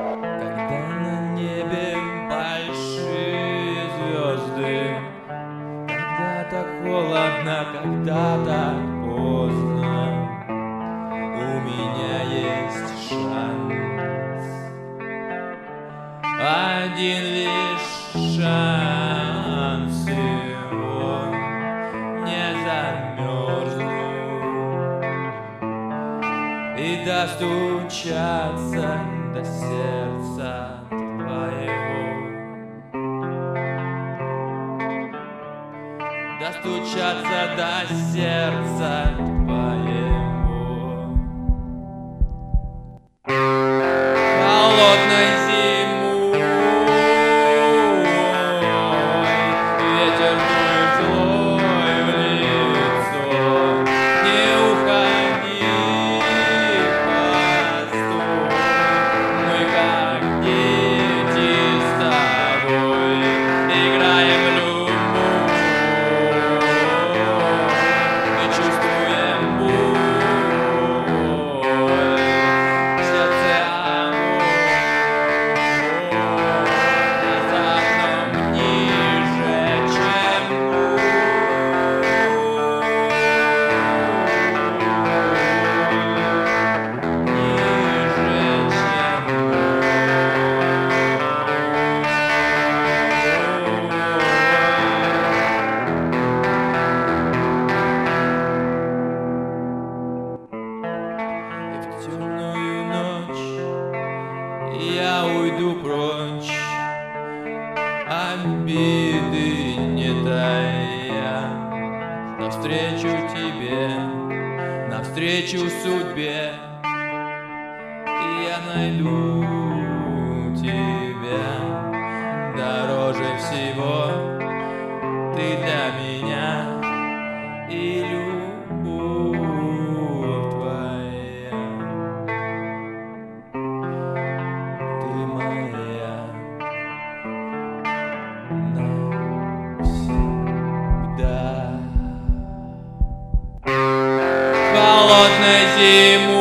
Когда на небе большие звезды, когда-то холодно, когда-то поздно, у меня есть шанс, один лишь шанс, и он не замерзнуть и достучаться до сердца твоего, достучаться до сердца твоего. Холодной зимой ветер дует злой в лицо. Не уходи, постой, мы как дети с тобой играем в любовь и чувствуем боль в сердце. В темную ночь я уйду прочь, обиды не тая, навстречу тебе, навстречу судьбе. Я найду тебя дороже всего, ты для меня и любовь твоя, ты моя навсегда. Холодной зимой